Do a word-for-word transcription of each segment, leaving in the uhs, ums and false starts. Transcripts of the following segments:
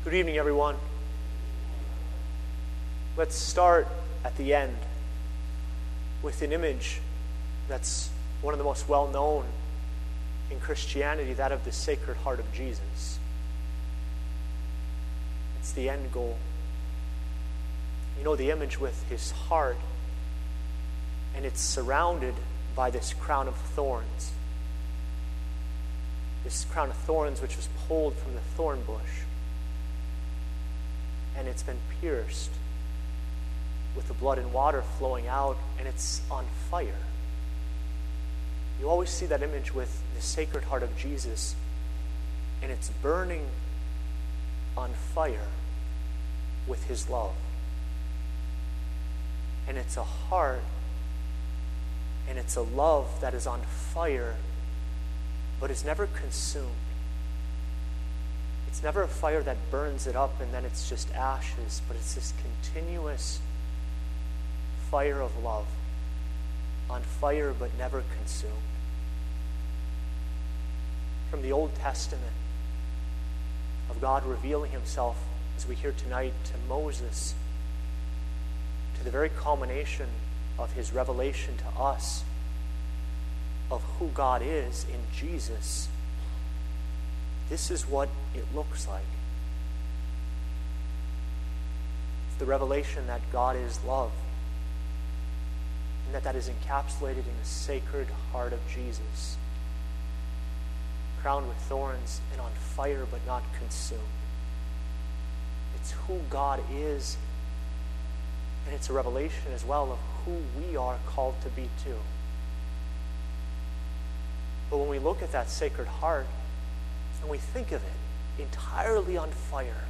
Good evening, everyone. Let's start at the end with an image that's one of the most well-known in Christianity, that of the Sacred Heart of Jesus. It's the end goal. You know, the image with his heart, and it's surrounded by this crown of thorns. This crown of thorns which was pulled from the thorn bush. And it's been pierced with the blood and water flowing out, and it's on fire. You always see that image with the Sacred Heart of Jesus, and it's burning on fire with his love. And it's a heart, and it's a love that is on fire, but is never consumed. It's never a fire that burns it up and then it's just ashes, but it's this continuous fire of love, on fire but never consumed. From the Old Testament, of God revealing himself, as we hear tonight, to Moses, to the very culmination of his revelation to us of who God is in Jesus, this is what it looks like. It's the revelation that God is love, and that that is encapsulated in the Sacred Heart of Jesus, crowned with thorns and on fire but not consumed. It's who God is, and it's a revelation as well of who we are called to be too. But when we look at that Sacred Heart, and we think of it entirely on fire,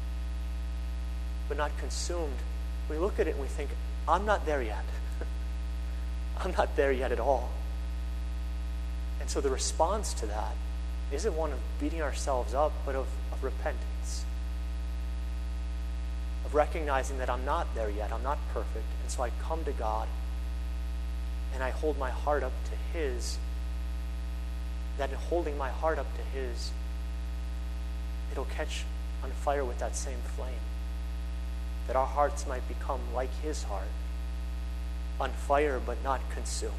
but not consumed, we look at it and we think, I'm not there yet. I'm not there yet at all. And so the response to that isn't one of beating ourselves up, but of, of repentance. Of recognizing that I'm not there yet, I'm not perfect, and so I come to God and I hold my heart up to his. That in holding my heart up to his, it'll catch on fire with that same flame. That our hearts might become like his heart, on fire but not consumed.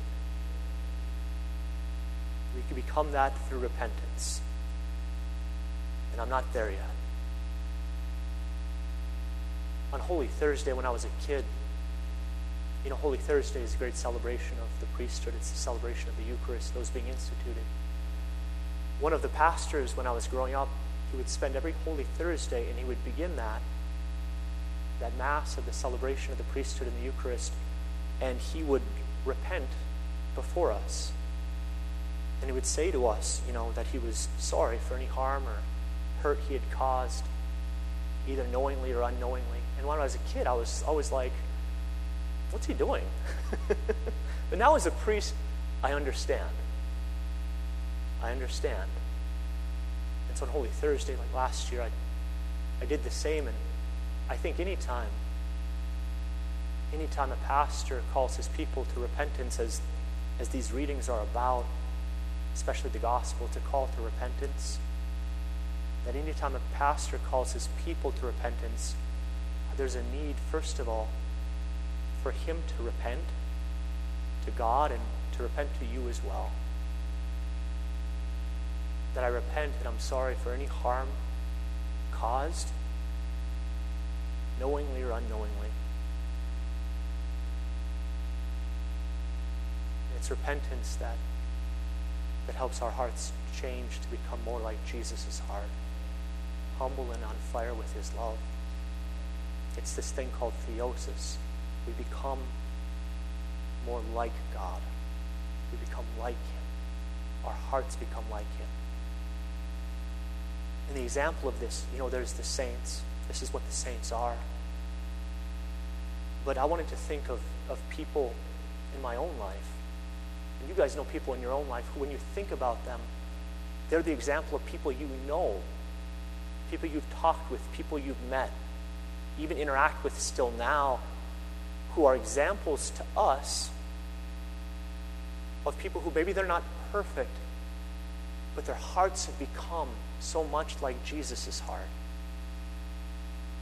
We can become that through repentance. And I'm not there yet. On Holy Thursday, when I was a kid, you know, Holy Thursday is a great celebration of the priesthood. It's the celebration of the Eucharist, those being instituted. One of the pastors, when I was growing up, he would spend every Holy Thursday, and he would begin that, that Mass of the celebration of the priesthood and the Eucharist, and he would repent before us. And he would say to us, you know, that he was sorry for any harm or hurt he had caused, either knowingly or unknowingly. And when I was a kid, I was always like, what's he doing? But now as a priest, I understand. I understand. And so on Holy Thursday, like last year, I, I did the same. And I think anytime, anytime a pastor calls his people to repentance, as, as these readings are about, especially the gospel, to call to repentance, that anytime a pastor calls his people to repentance, there's a need, first of all, for him to repent to God and to repent to you as well. That I repent and I'm sorry for any harm caused, knowingly or unknowingly. It's repentance that, that helps our hearts change to become more like Jesus' heart, humble and on fire with his love. It's this thing called theosis. We become more like God. We become like him. Our hearts become like him. And the example of this, you know, there's the saints. This is what the saints are. But I wanted to think of, of people in my own life. And you guys know people in your own life who, when you think about them, they're the example of people you know, people you've talked with, people you've met, even interact with still now, who are examples to us of people who maybe they're not perfect, but their hearts have become so much like Jesus' heart.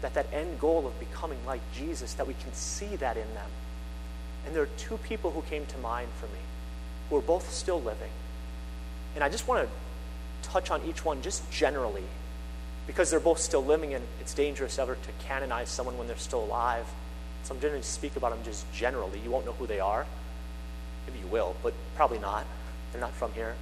that that end goal of becoming like Jesus, that we can see that in them. And there are two people who came to mind for me, who are both still living. And I just want to touch on each one just generally, because they're both still living, and it's dangerous ever to canonize someone when they're still alive. So I'm going to speak about them just generally. You won't know who they are. Maybe you will, but probably not. They're not from here.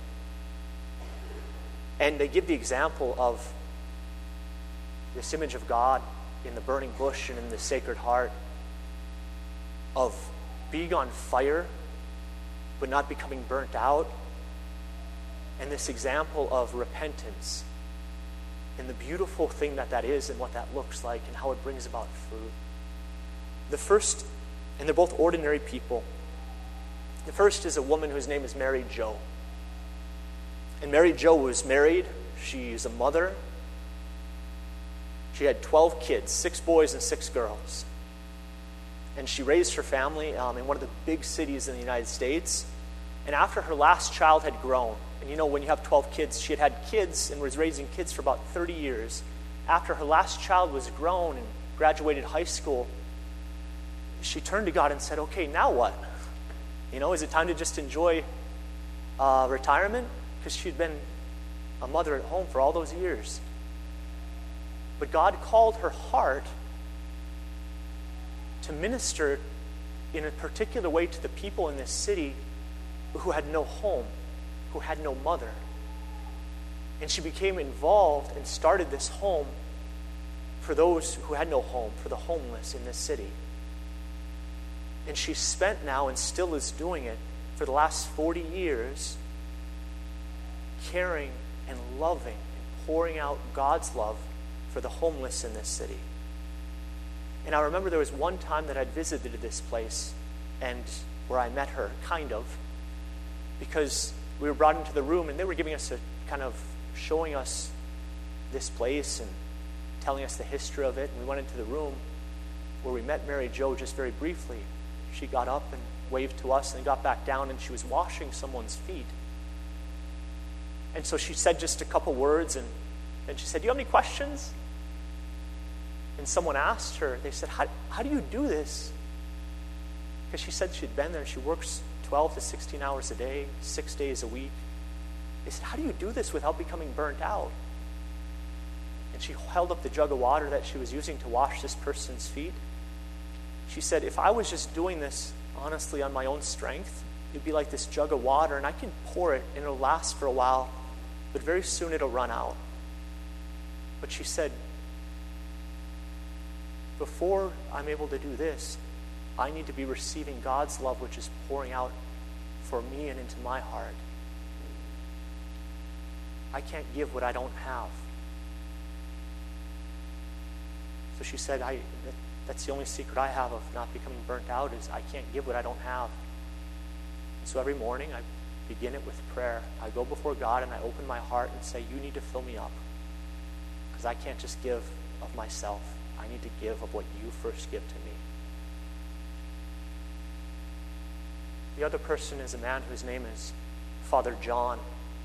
And they give the example of this image of God in the burning bush and in the Sacred Heart, of being on fire but not becoming burnt out, and this example of repentance and the beautiful thing that that is and what that looks like and how it brings about fruit. The first, and they're both ordinary people. The first is a woman whose name is Mary Jo. And Mary Jo was married. She's a mother. She had twelve kids, six boys and six girls. And she raised her family um, in one of the big cities in the United States. And after her last child had grown, and you know, when you have twelve kids, she had had kids and was raising kids for about thirty years. After her last child was grown and graduated high school, she turned to God and said, okay, now what? You know, is it time to just enjoy uh, retirement? Because she'd been a mother at home for all those years. But God called her heart to minister in a particular way to the people in this city who had no home, who had no mother. And she became involved and started this home for those who had no home, for the homeless in this city. And she's spent now, and still is doing it, for the last forty years, caring and loving and pouring out God's love for the homeless in this city. And I remember there was one time that I'd visited this place, and where I met her, kind of, because we were brought into the room and they were giving us a kind of showing us this place and telling us the history of it. And we went into the room where we met Mary Jo just very briefly. She got up and waved to us and got back down, and she was washing someone's feet. And so she said just a couple words, and then she said, do you have any questions? And someone asked her, they said, how, how do you do this? Because she said she'd been there. She works twelve to sixteen hours a day, six days a week. They said, how do you do this without becoming burnt out? And she held up the jug of water that she was using to wash this person's feet. She said, if I was just doing this honestly on my own strength, it'd be like this jug of water, and I can pour it and it'll last for a while, but very soon it'll run out. But she said, before I'm able to do this, I need to be receiving God's love, which is pouring out for me and into my heart. I can't give what I don't have. So she said, I, that's the only secret I have of not becoming burnt out, is I can't give what I don't have. And so every morning I begin it with prayer. I go before God and I open my heart and say, you need to fill me up, because I can't just give of myself. I need to give of what you first give to me. The other person is a man whose name is Father John.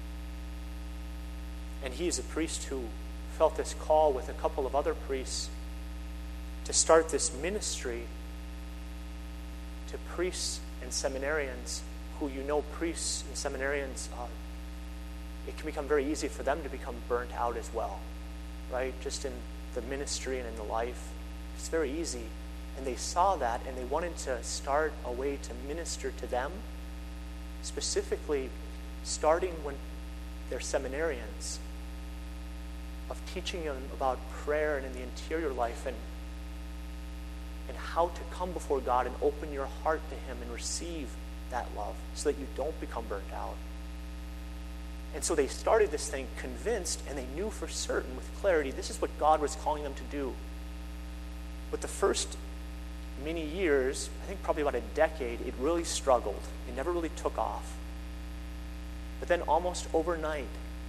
And he is a priest who felt this call with a couple of other priests to start this ministry to priests and seminarians who, you know, priests and seminarians, uh, it can become very easy for them to become burnt out as well, right? Just in the ministry and in the life. It's very easy. And they saw that, and they wanted to start a way to minister to them, specifically starting when they're seminarians, of teaching them about prayer and in the interior life, and and how to come before God and open your heart to Him and receive that love so that you don't become burnt out. And so they started this thing convinced, and they knew for certain with clarity this is what God was calling them to do. But the first many years, I think probably about a decade, it really struggled. It never really took off. But then almost overnight,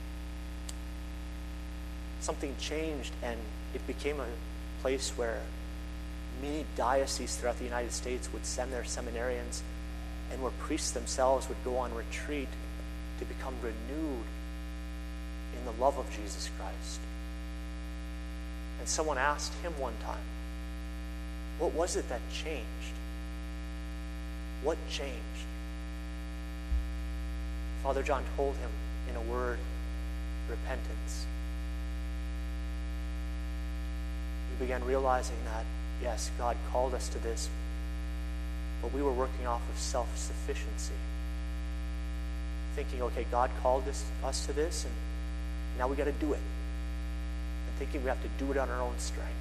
something changed, and it became a place where many dioceses throughout the United States would send their seminarians, and where priests themselves would go on retreat to become renewed in the love of Jesus Christ. And someone asked him one time, what was it that changed? What changed? Father John told him in a word, repentance. We began realizing that, yes, God called us to this, but we were working off of self-sufficiency. Thinking, okay, God called us, us to this, and now we got to do it. And thinking we have to do it on our own strength.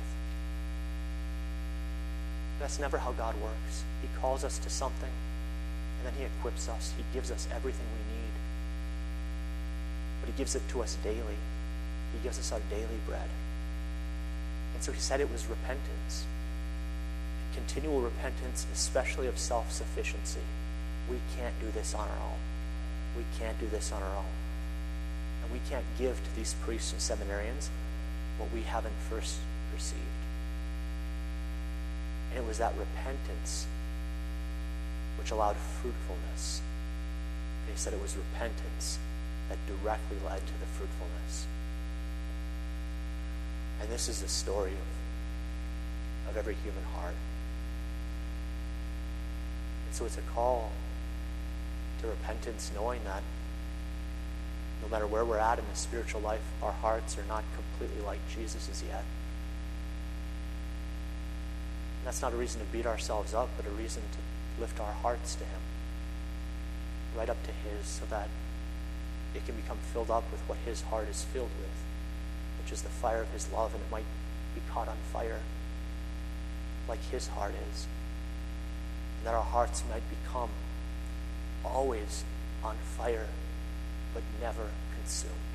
That's never how God works. He calls us to something, and then he equips us. He gives us everything we need. But he gives it to us daily. He gives us our daily bread. And so he said it was repentance. Continual repentance, especially of self-sufficiency. We can't do this on our own. We can't do this on our own. And we can't give to these priests and seminarians what we haven't first received. And it was that repentance which allowed fruitfulness. They said it was repentance that directly led to the fruitfulness. And this is the story of, of every human heart. And so it's a call to repentance, knowing that no matter where we're at in the spiritual life, our hearts are not completely like Jesus' yet. And that's not a reason to beat ourselves up, but a reason to lift our hearts to him, right up to his, so that it can become filled up with what his heart is filled with, which is the fire of his love, and it might be caught on fire like his heart is. And that our hearts might become always on fire, but never consumed.